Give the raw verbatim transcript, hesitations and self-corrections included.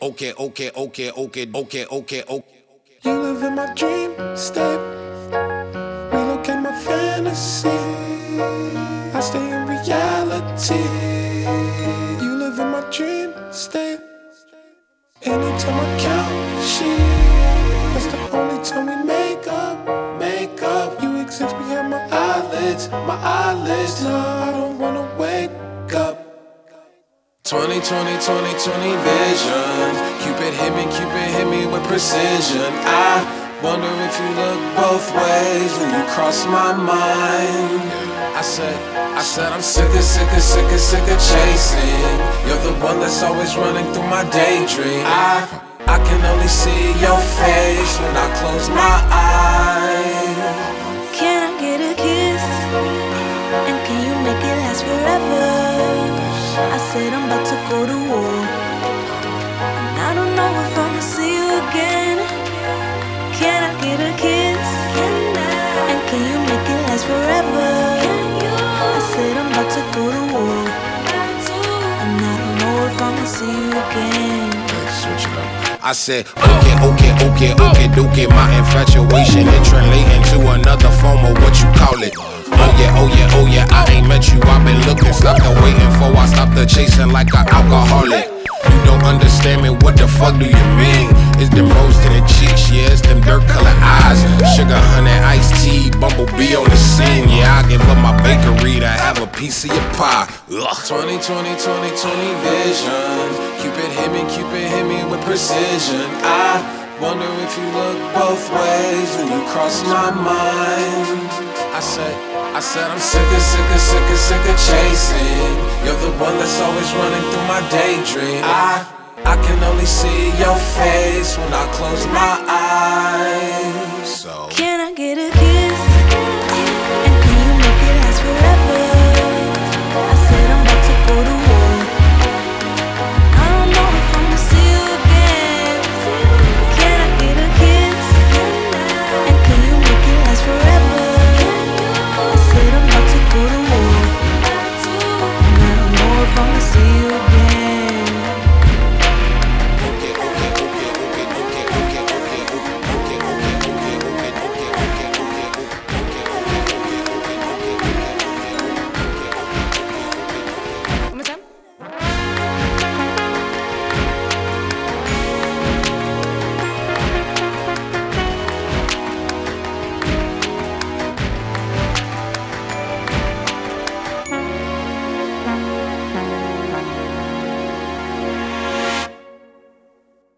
Okay, okay, okay, okay, okay, okay, okay. You live in my dream state. Relocate my fantasy. I stay in reality. You live in my dream state. Anytime I count sheep, that's the only time we make up, make up. You exist behind my eyelids, my eyelids. No, I don't wanna wake up. twenty, twenty, twenty, twenty vision. Cupid hit me, Cupid hit me with precision. I wonder if you look both ways when you cross my mind. I said, I said I'm sick of, sick of, sick of, sick of chasing. You're the one that's always running through my daydream. I, I can only see your face when I close my eyes. Can I get a kiss? And can you make it last forever? I said I'm about to go to war, and I don't know if I'ma see you again. Can I get a kiss? Can I? And can you make it last forever? Can you? I said I'm about to go to war, and I don't know if I'ma see you again. Switch it up. I said, okay, okay, okay, okay, okay. My infatuation it translating to another form of what you call it. Oh yeah, oh yeah, oh yeah, I ain't met you, I've been looking, stopped and waiting for, I stopped the chasing like an alcoholic. You don't understand me, what the fuck do you mean? It's them rose to the cheeks, yeah, it's them dirt colored eyes. Sugar, honey, iced tea, bumblebee on the scene. Yeah, I give up my bakery to have a piece of your pie. Ugh. twenty, twenty, twenty, twenty vision. Cupid hit me, Cupid hit me with precision. I wonder if you look both ways when you cross my mind. I said, I said I'm sick of, sick of, sick of, sick of chasing. You're the one that's always running through my daydream. I, I can only see your face when I close my eyes.